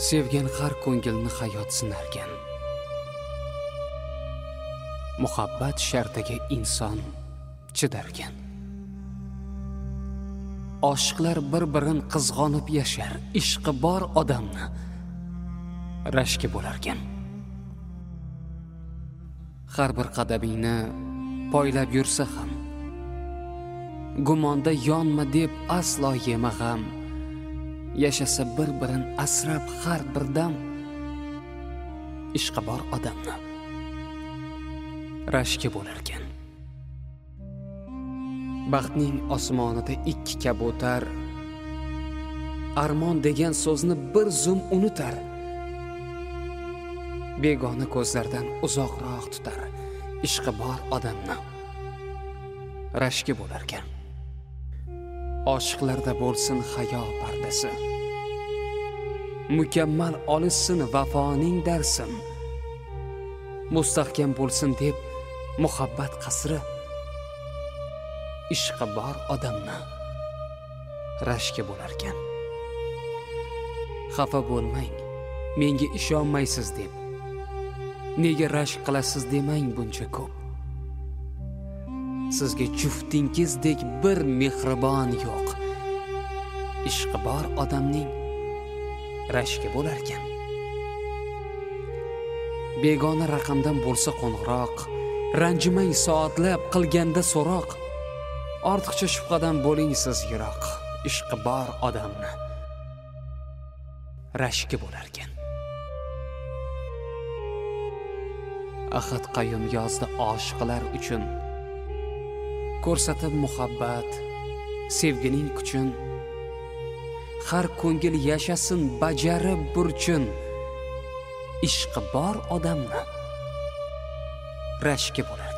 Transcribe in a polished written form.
Sevgan har ko'ngilni hayot sinarkan. Muhabbat shartiga inson chidarkan. Oshiqlar bir-birin qizg'onib yashar, ishqi bor odamni rashki bo'larkan. Har bir qadamingni poylab yursa ham, gumonda yonma deb aslo yema g'am. Yashasa bir-birin asrab har bir dam, ishqi bor odamni rashki bo'larkan. Baxtning osmonida ikki kabutar armon degan so'zni bir zum unutar. Begona ko'zlardan uzoqroq tutar, ishqi bor odamni rashki bo'larkan. Oshiqlarda bo'lsin hayo pardasi, mukammal olishsin vafoning darsin. Mustahkam bo'lsin deb muhabbat qasri, ishqi bor odamni rashki bo'larkan. Xafa bo'lmang, menga ishonmaysiz deb, nega rashk qilasiz demang buncha ko'p. Sizga juftingizdek bir mehribon yo'q, ishqi bor odamning rashki bo'larkan. Begona raqamdan bo'lsa qo'ng'iroq, ranjimang soatlab qilganda so'roq. Ortiqcha shubhadan bo'ling siz yiroq, ishqi bor odamni rashki bo'larkan. Ahad Qayyum yozdi oshiqlar uchun, ko'rsatib muhabbat sevgining kuchin. Har ko'ngil yashasin bajarib burchun, ishqi bor odamni rashki bo'lar.